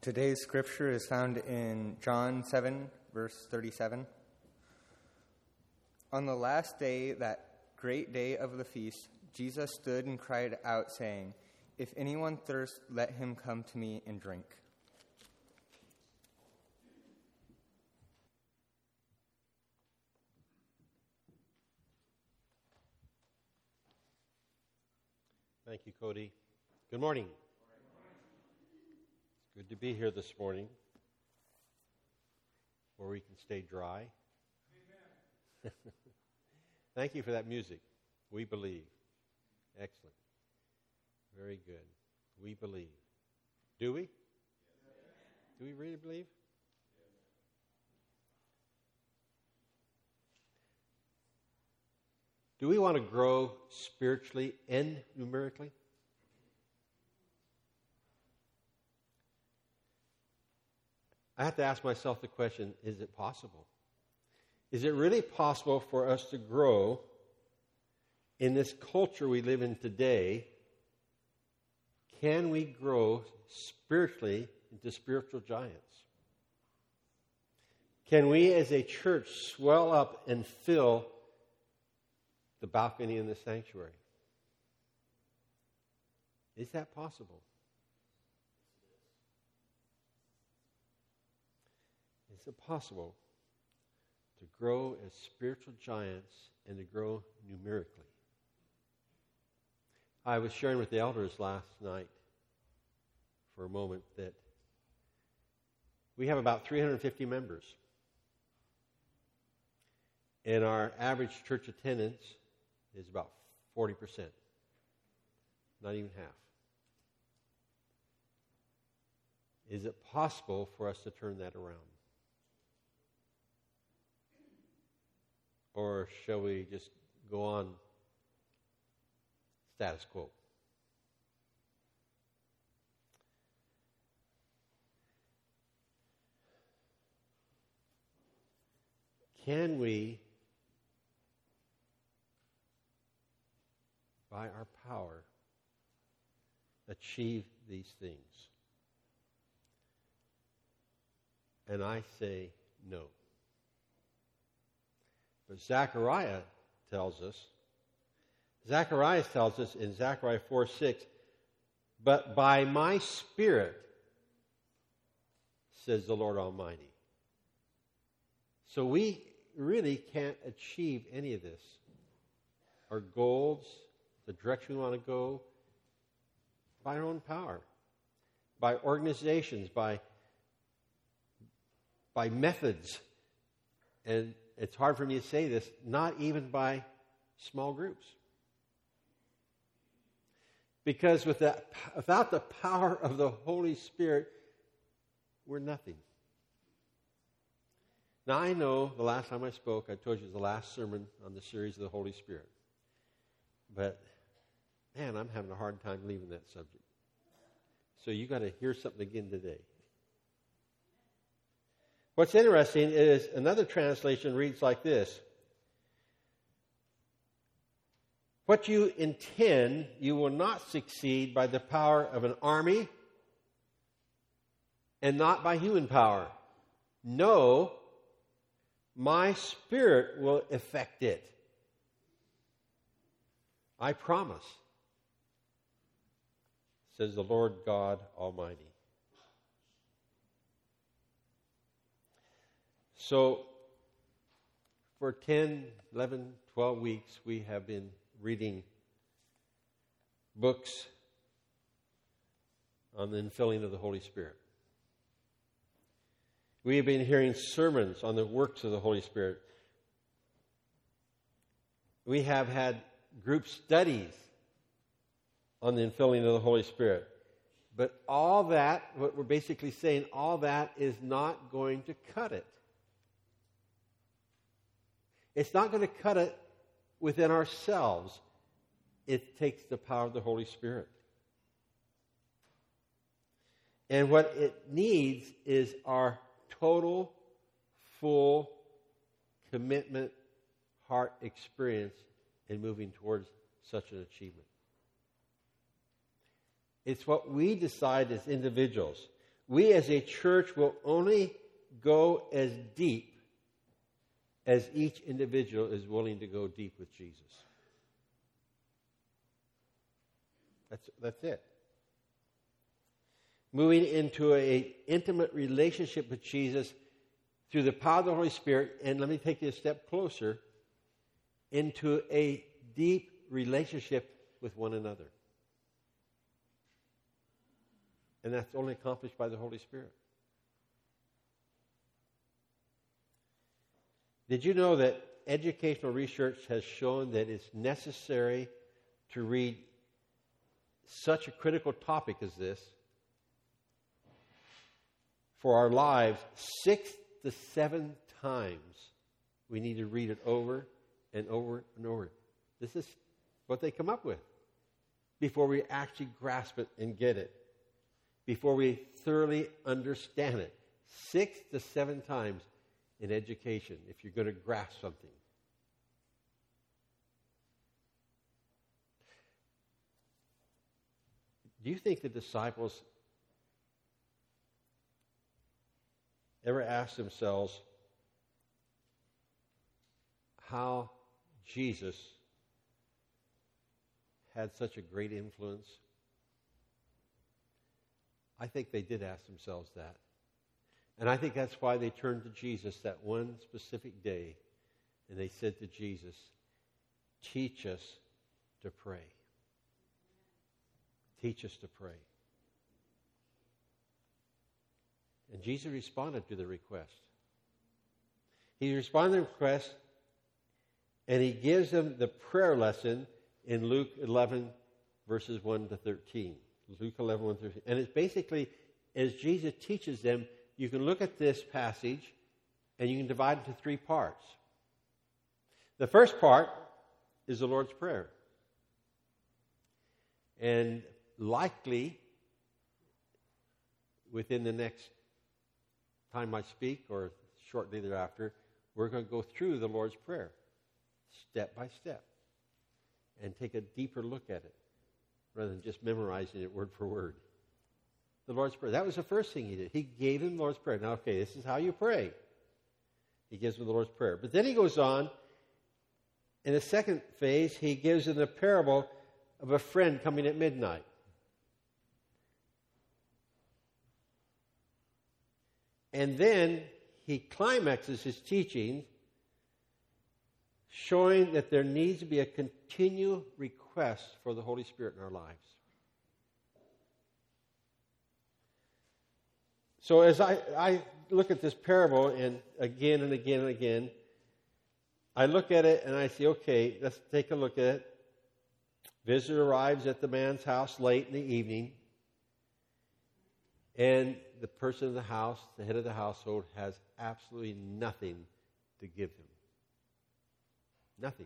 Today's scripture is found in John 7, verse 37. On the last day, that great day of the feast, Jesus stood and cried out, saying, "If anyone thirsts, let him come to me and drink." Thank you, Cody. Good morning. It's good to be here this morning where we can stay dry. Amen. Thank you for that music. We believe. Excellent. Very good. We believe. Do we? Yes. Do we really believe? Yes. Do we want to grow spiritually and numerically? I have to ask myself the question, is it possible? Is it really possible for us to grow in this culture we live in today? Can we grow spiritually into spiritual giants? Can we as a church swell up and fill the balcony in the sanctuary? Is that possible? Is it possible to grow as spiritual giants and to grow numerically? I was sharing with the elders last night for a moment that we have about 350 members. And our average church attendance is about 40%. Not even half. Is it possible for us to turn that around? Or shall we just go on status quo? Can we, by our power, achieve these things? And I say no. But Zechariah tells us in Zechariah 4:6, "But by my Spirit, says the Lord Almighty." So we really can't achieve any of this. Our goals, the direction we want to go, by our own power, by organizations, by methods, and it's hard for me to say this, not even by small groups. Because without the power of the Holy Spirit, we're nothing. Now, I know the last time I spoke, I told you it was the last sermon on the series of the Holy Spirit. But, man, I'm having a hard time leaving that subject. So you got to hear something again today. What's interesting is another translation reads like this: "What you intend, you will not succeed by the power of an army and not by human power. No, my Spirit will effect it. I promise, says the Lord God Almighty." So, for 10, 11, 12 weeks, we have been reading books on the infilling of the Holy Spirit. We have been hearing sermons on the works of the Holy Spirit. We have had group studies on the infilling of the Holy Spirit. But all that, what we're basically saying, all that is not going to cut it. It's not going to cut it within ourselves. It takes the power of the Holy Spirit. And what it needs is our total, full commitment, heart experience in moving towards such an achievement. It's what we decide as individuals. we as a church will only go as deep as each individual is willing to go deep with Jesus. That's it. Moving into an intimate relationship with Jesus through the power of the Holy Spirit, and let me take you a step closer, into a deep relationship with one another. And that's only accomplished by the Holy Spirit. Did you know that educational research has shown that it's necessary to read such a critical topic as this for our lives 6 to 7 times? We need to read it over and over and over. This is what they come up with before we actually grasp it and get it, before we thoroughly understand it. 6 to 7 times in education if you're going to grasp something. Do you think the disciples ever asked themselves how Jesus had such a great influence? I think they did ask themselves that. And I think that's why they turned to Jesus that one specific day and they said to Jesus, "Teach us to pray. Teach us to pray." And Jesus responded to the request. He responded to the request, and he gives them the prayer lesson in Luke 11, verses 1 to 13. Luke 11, 1 to 13. And it's basically, as Jesus teaches them, you can look at this passage, and you can divide it into 3 parts. The first part is the Lord's Prayer. And likely, within the next time I speak, or shortly thereafter, we're going to go through the Lord's Prayer, step by step, and take a deeper look at it, rather than just memorizing it word for word. The Lord's Prayer. That was the first thing he did. He gave them the Lord's Prayer. Now, okay, this is how you pray. He gives them the Lord's Prayer. But then he goes on, in the second phase, he gives them the parable of a friend coming at midnight. And then he climaxes his teaching, showing that there needs to be a continual request for the Holy Spirit in our lives. So as I look at this parable, and again and again and again, I look at it and I say, okay, let's take a look at it. Visitor arrives at the man's house late in the evening, and the person in the house, the head of the household, has absolutely nothing to give him. Nothing.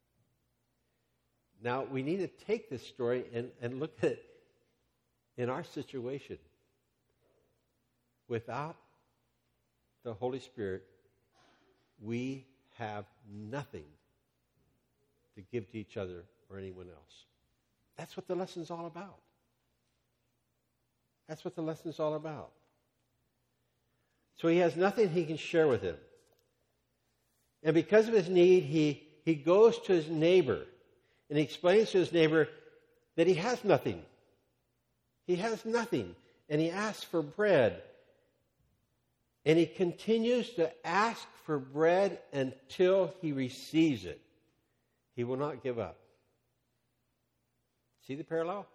Now, we need to take this story and look at it in our situation. Without the Holy Spirit, we have nothing to give to each other or anyone else. That's what the lesson's all about. That's what the lesson's all about. So he has nothing he can share with him. And because of his need, he goes to his neighbor and he explains to his neighbor that he has nothing. He has nothing. And he asks for bread. And he continues to ask for bread until he receives it. He will not give up. See the parallel?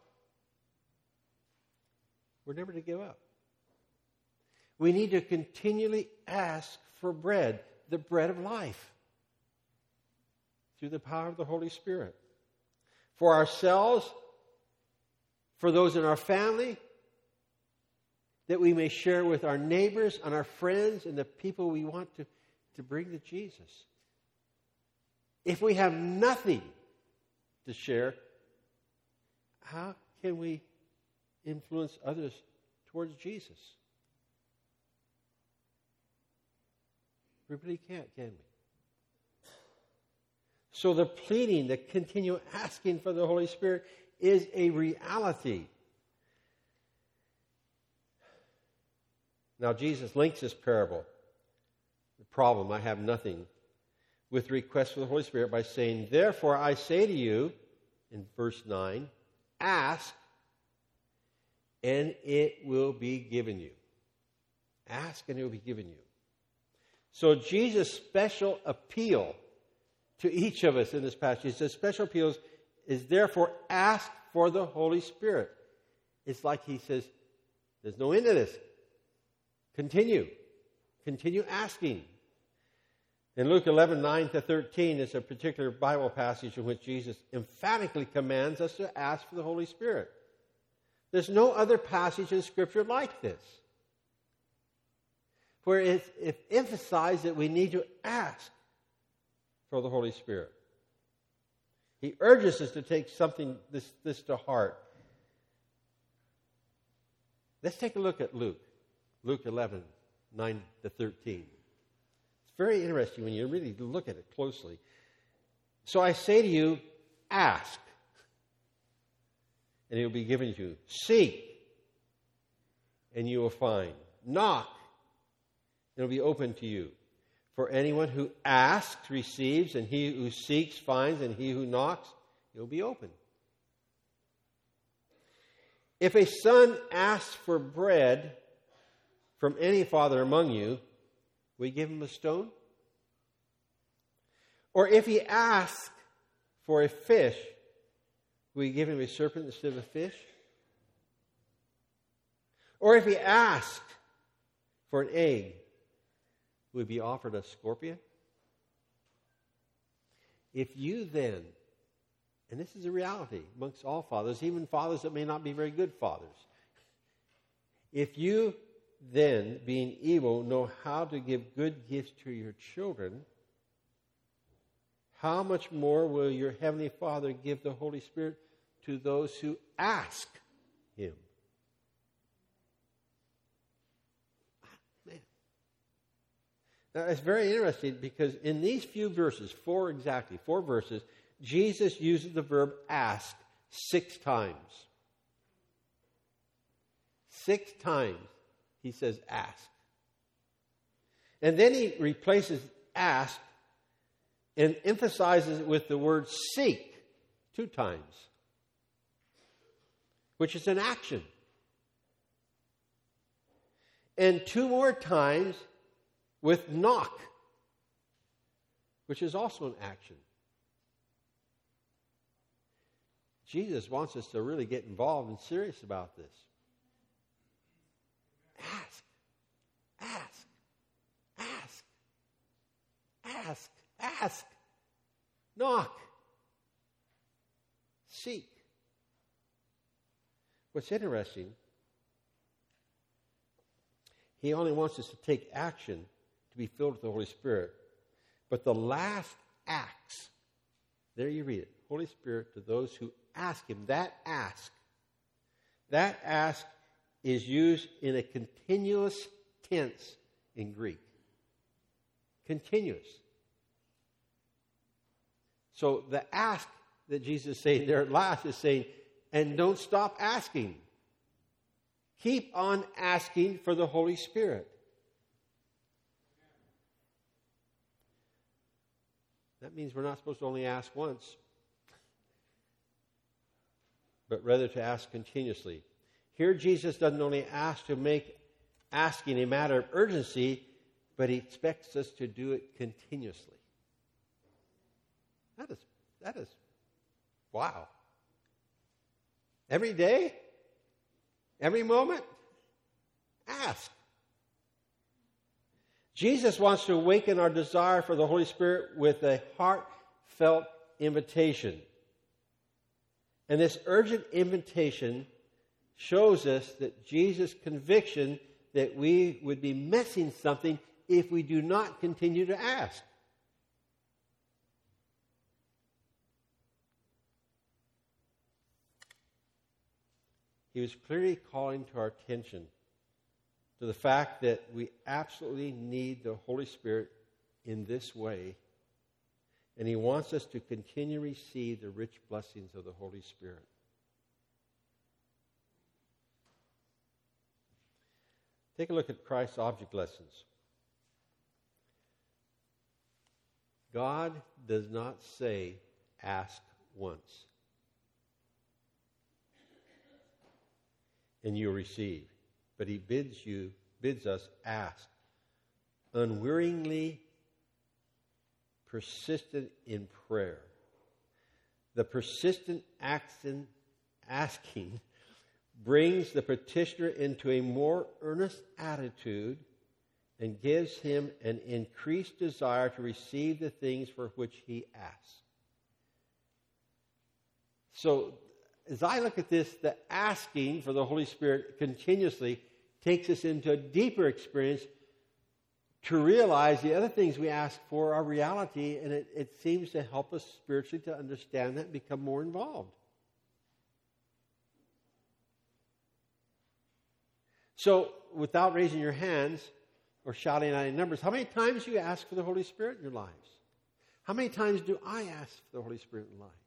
We're never to give up. We need to continually ask for bread, the bread of life, through the power of the Holy Spirit. For ourselves, for those in our family, that we may share with our neighbors and our friends and the people we want to bring to Jesus. If we have nothing to share, how can we influence others towards Jesus? We really can't, can we? So the pleading, the continual asking for the Holy Spirit is a reality. Now, Jesus links this parable, the problem, I have nothing, with the request for the Holy Spirit by saying, therefore I say to you, in verse 9, ask, and it will be given you. Ask, and it will be given you. So Jesus' special appeal to each of us in this passage, he says, special appeal is therefore ask for the Holy Spirit. It's like he says, there's no end to this. Continue. Continue asking. In Luke 11:9-13 is a particular Bible passage in which Jesus emphatically commands us to ask for the Holy Spirit. There's no other passage in Scripture like this, where it emphasized that we need to ask for the Holy Spirit. He urges us to take this to heart. Let's take a look at Luke 11:9-13. It's very interesting when you really look at it closely. So I say to you, ask, and it will be given to you. Seek, and you will find. Knock, and it will be open to you. For anyone who asks receives, and he who seeks finds, and he who knocks, it will be open. If a son asks for bread from any father among you, will you give him a stone? Or if he asks for a fish, will you give him a serpent instead of a fish? Or if he asks for an egg, will he be offered a scorpion? If you then, and this is a reality amongst all fathers, even fathers that may not be very good fathers, if you then, being evil, know how to give good gifts to your children, how much more will your Heavenly Father give the Holy Spirit to those who ask Him? Man. Now, it's very interesting because in these few verses, four verses, Jesus uses the verb ask 6 times. 6 times he says ask. And then he replaces ask and emphasizes it with the word seek 2 times, which is an action. And 2 more times with knock, which is also an action. Jesus wants us to really get involved and serious about this. Ask, ask, ask, ask, ask, knock, seek. What's interesting, he only wants us to take action to be filled with the Holy Spirit. But the last acts, there you read it, Holy Spirit to those who ask Him. That ask is used in a continuous tense in Greek. Continuous. So the ask that Jesus is saying there at last is saying, and don't stop asking. Keep on asking for the Holy Spirit. That means we're not supposed to only ask once, but rather to ask continuously. Here Jesus doesn't only ask to make asking a matter of urgency, but He expects us to do it continuously. That is, wow. Every day? Every moment? Ask. Jesus wants to awaken our desire for the Holy Spirit with a heartfelt invitation. And this urgent invitation shows us that Jesus' conviction that we would be missing something if we do not continue to ask. He was clearly calling to our attention to the fact that we absolutely need the Holy Spirit in this way. And He wants us to continue to receive the rich blessings of the Holy Spirit. Take a look at Christ's object lessons. God does not say, ask once, and you'll receive. But he bids us ask, unwearyingly persistent in prayer. The persistent asking brings the petitioner into a more earnest attitude and gives him an increased desire to receive the things for which he asks. So, as I look at this, the asking for the Holy Spirit continuously takes us into a deeper experience to realize the other things we ask for are reality, and it seems to help us spiritually to understand that and become more involved. So, without raising your hands or shouting out any numbers, how many times do you ask for the Holy Spirit in your lives? How many times do I ask for the Holy Spirit in lives?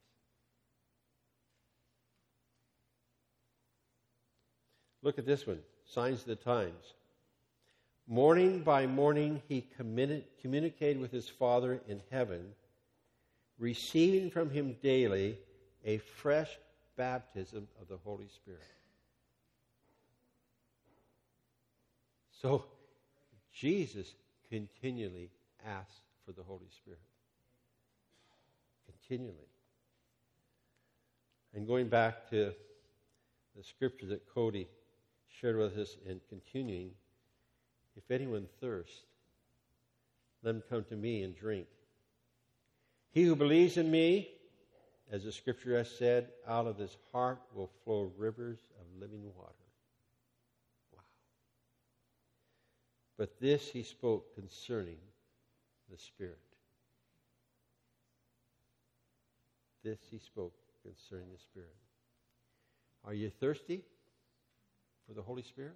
Look at this one, Signs of the Times. Morning by morning he communicated with his Father in heaven, receiving from him daily a fresh baptism of the Holy Spirit. So, Jesus continually asks for the Holy Spirit. Continually. And going back to the scripture that Cody shared with us and continuing, if anyone thirsts, let him come to me and drink. He who believes in me, as the scripture has said, out of his heart will flow rivers of living water. Wow. But this he spoke concerning the Spirit. This he spoke concerning the Spirit. Are you thirsty for the Holy Spirit?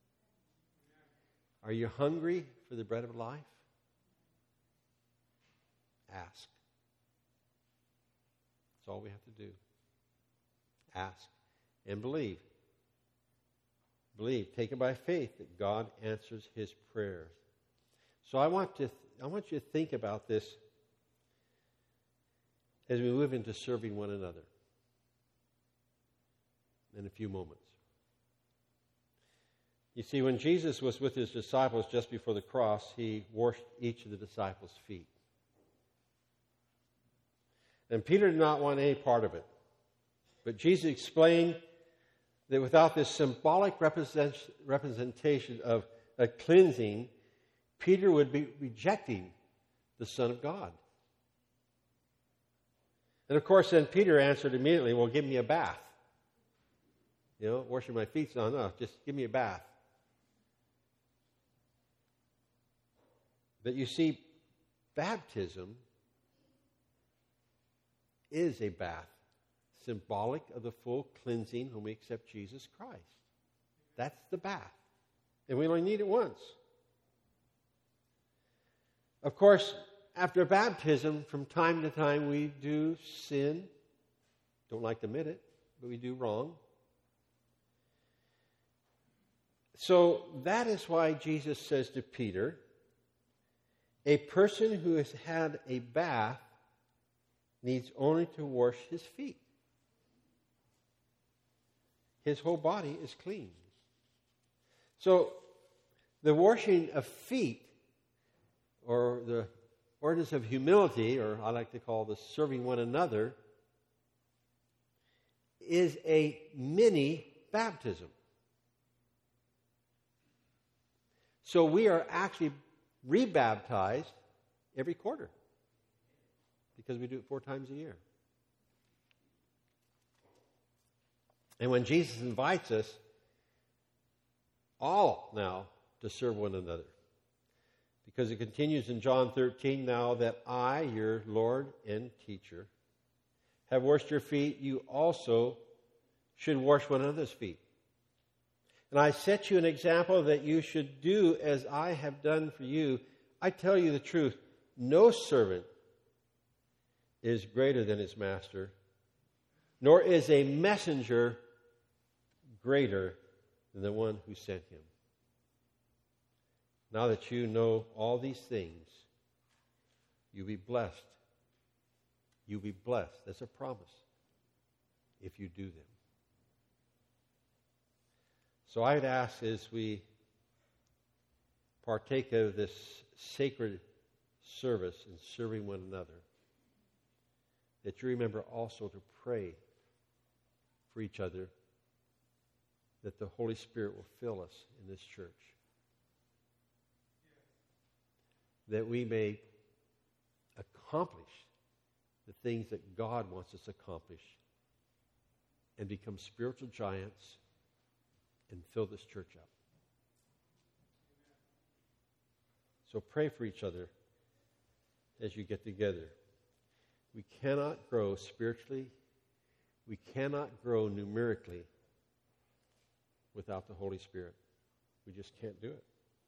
Are you hungry for the bread of life? Ask. That's all we have to do. Ask and believe. Believe. Take it by faith that God answers his prayers. So I want you to think about this as we move into serving one another in a few moments. You see, when Jesus was with his disciples just before the cross, he washed each of the disciples' feet. And Peter did not want any part of it. But Jesus explained that without this symbolic representation of a cleansing, Peter would be rejecting the Son of God. And of course, then Peter answered immediately, well, give me a bath. You know, washing my feet, no, just give me a bath. But you see, baptism is a bath, symbolic of the full cleansing when we accept Jesus Christ. That's the bath. And we only need it once. Of course, after baptism, from time to time we do sin. Don't like to admit it, but we do wrong. So that is why Jesus says to Peter, a person who has had a bath needs only to wash his feet. His whole body is clean. So the washing of feet, or the ordinance of humility, or I like to call the serving one another, is a mini baptism. So we are actually rebaptized every quarter because we do it 4 times a year. And when Jesus invites us all now to serve one another, because it continues in John 13, now that I, your Lord and teacher, have washed your feet, you also should wash one another's feet. And I set you an example that you should do as I have done for you. I tell you the truth, no servant is greater than his master, nor is a messenger greater than the one who sent him. Now that you know all these things, you'll be blessed. You'll be blessed. That's a promise if you do them. So I'd ask, as we partake of this sacred service and serving one another, that you remember also to pray for each other, that the Holy Spirit will fill us in this church, that we may accomplish the things that God wants us to accomplish and become spiritual giants and fill this church up. So pray for each other as you get together. We cannot grow spiritually, we cannot grow numerically without the Holy Spirit. We just can't do it.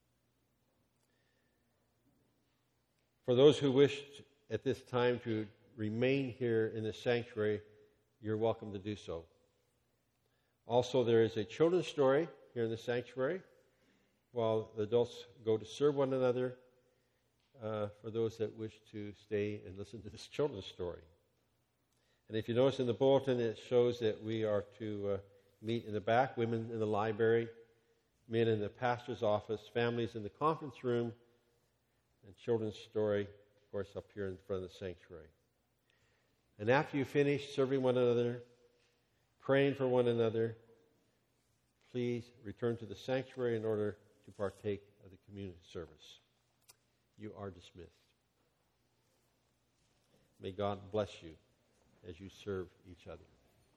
For those who wish at this time to remain here in the sanctuary, you're welcome to do so. Also, there is a children's story here in the sanctuary while the adults go to serve one another, for those that wish to stay and listen to this children's story. And if you notice in the bulletin, it shows that we are to meet in the back, women in the library, men in the pastor's office, families in the conference room, and children's story, of course, up here in front of the sanctuary. And after you finish serving one another, praying for one another, please return to the sanctuary in order to partake of the communion service. You are dismissed. May God bless you as you serve each other.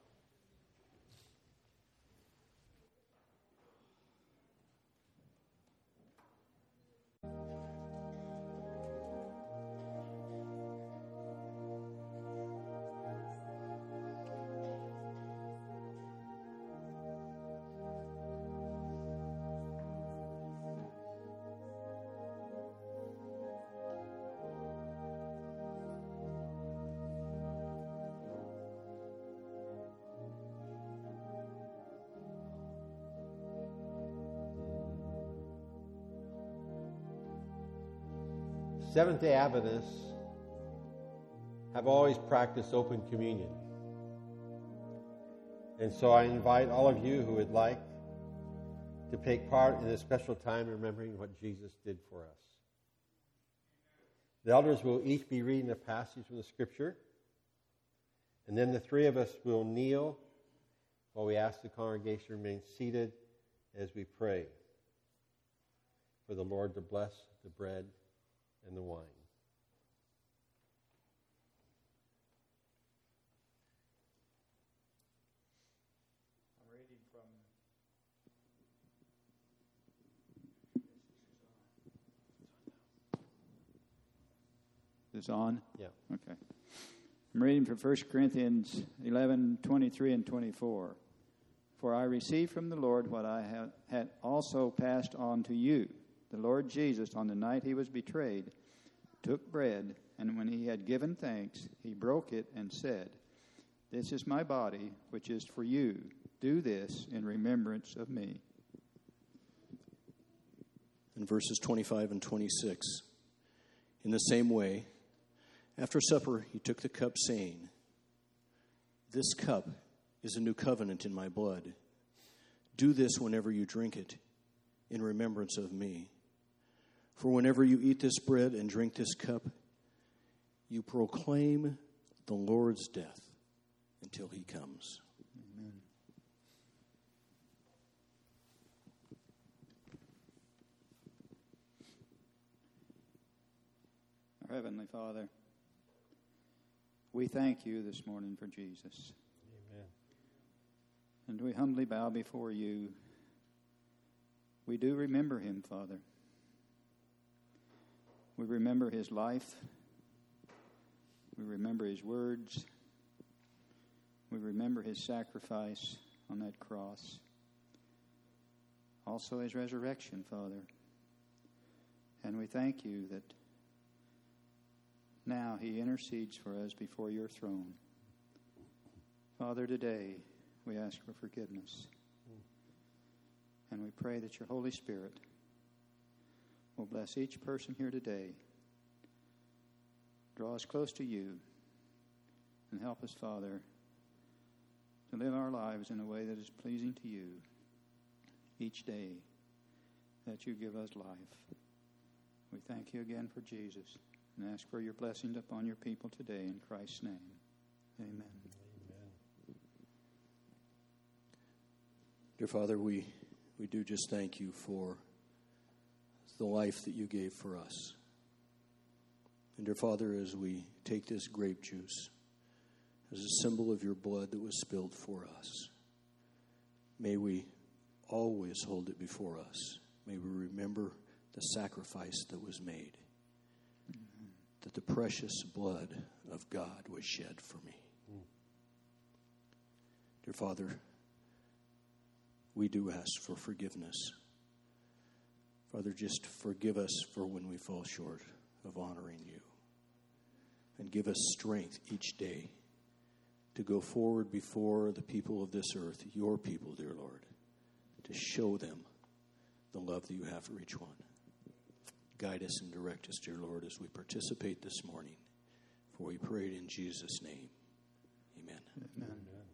Seventh-day Adventists have always practiced open communion. And so I invite all of you who would like to take part in this special time remembering what Jesus did for us. The elders will each be reading a passage from the Scripture, and then the three of us will kneel while we ask the congregation to remain seated as we pray for the Lord to bless the bread and the wine. I'm reading from Is this on? Yeah. Okay. I'm reading from 1 Corinthians 11:23 and 24. For I received from the Lord what I had also passed on to you. The Lord Jesus, on the night he was betrayed, took bread, and when he had given thanks, he broke it and said, "This is my body, which is for you. Do this in remembrance of me." In verses 25 and 26, in the same way, after supper, he took the cup, saying, "This cup is a new covenant in my blood. Do this whenever you drink it, in remembrance of me. For whenever you eat this bread and drink this cup, you proclaim the Lord's death until he comes." Amen. Our Heavenly Father, we thank you this morning for Jesus. Amen. And we humbly bow before you. We do remember him, Father. We remember his life. We remember his words. We remember his sacrifice on that cross. Also his resurrection, Father. And we thank you that now he intercedes for us before your throne. Father, today we ask for forgiveness. And we pray that your Holy Spirit will bless each person here today. Draw us close to you and help us, Father, to live our lives in a way that is pleasing to you each day that you give us life. We thank you again for Jesus and ask for your blessings upon your people today in Christ's name. Amen. Dear Father, we do just thank you for the life that you gave for us. And dear Father, as we take this grape juice as a symbol of your blood that was spilled for us, may we always hold it before us. May we remember the sacrifice that was made, that the precious blood of God was shed for me. Dear Father, we do ask for forgiveness. Father, just forgive us for when we fall short of honoring you. And give us strength each day to go forward before the people of this earth, your people, dear Lord, to show them the love that you have for each one. Guide us and direct us, dear Lord, as we participate this morning. For we pray it in Jesus' name. Amen. Amen.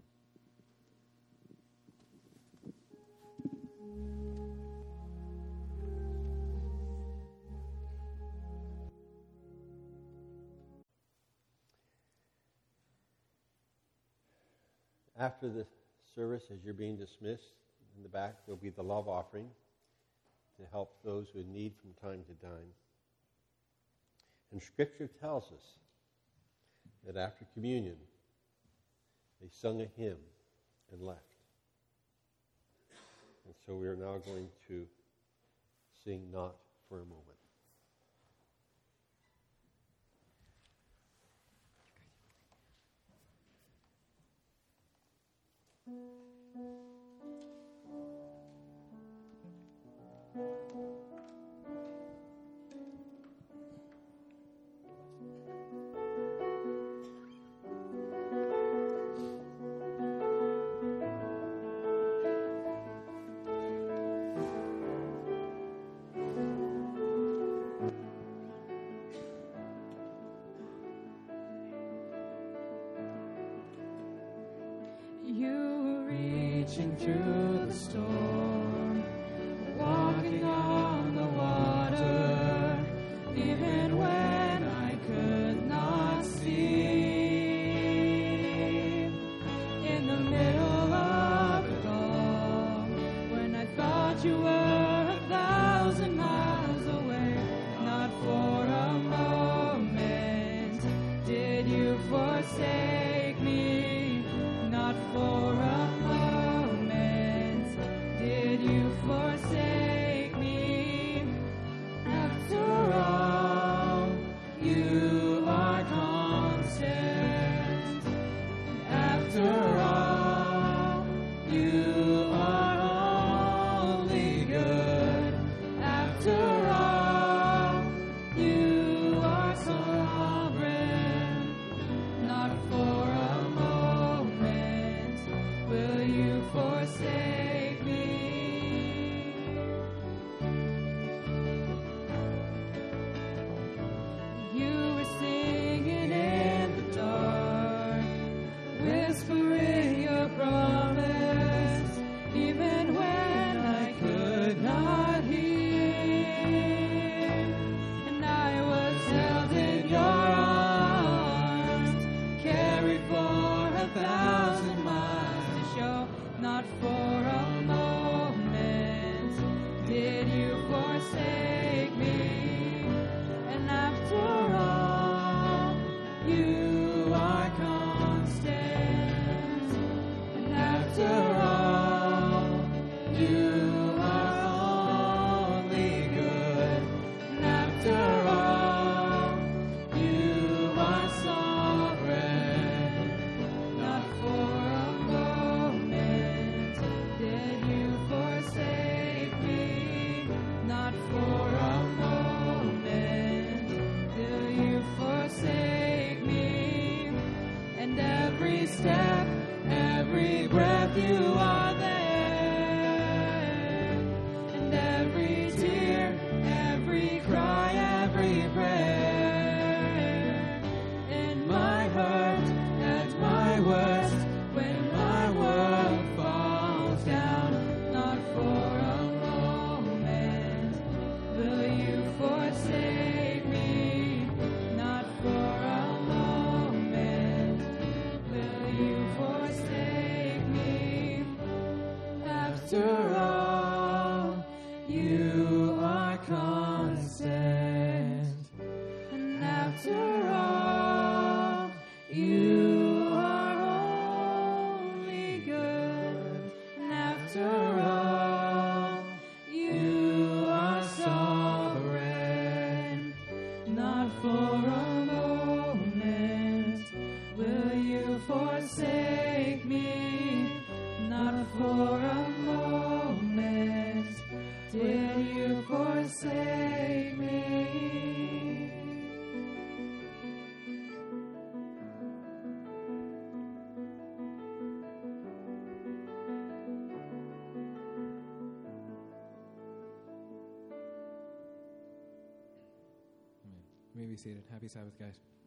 After the service, as you're being dismissed, in the back, there'll be the love offering to help those who need from time to time. And Scripture tells us that after communion, they sung a hymn and left. And so we are now going to sing Not for a Moment. You reaching through the storm, walking on the water, even when I could not see. In the middle of it all, when I thought you were 1,000 miles away, not for a moment did you forsake me. Not for a moment did you forsake me. After all, you are constant. After all, you are only good. After all, you are sovereign. Not for a moment will you forsake me. You were singing in the dark, whispering your promise, even when I could not hear. And I was held in your arms, carried for 1,000 miles to show. Not for a moment did you forsake me. And after all, you are constant. And after all, you are only good. And after all, you are sovereign. Not for a moment did you forsake me. Not for a moment will you forsake me. after all, you are constant. And after all, you are only good. And after all, you are sovereign. Not for a moment will you forsake me. Not for a moment will you forsake me. You may be seated. Happy Sabbath, guys.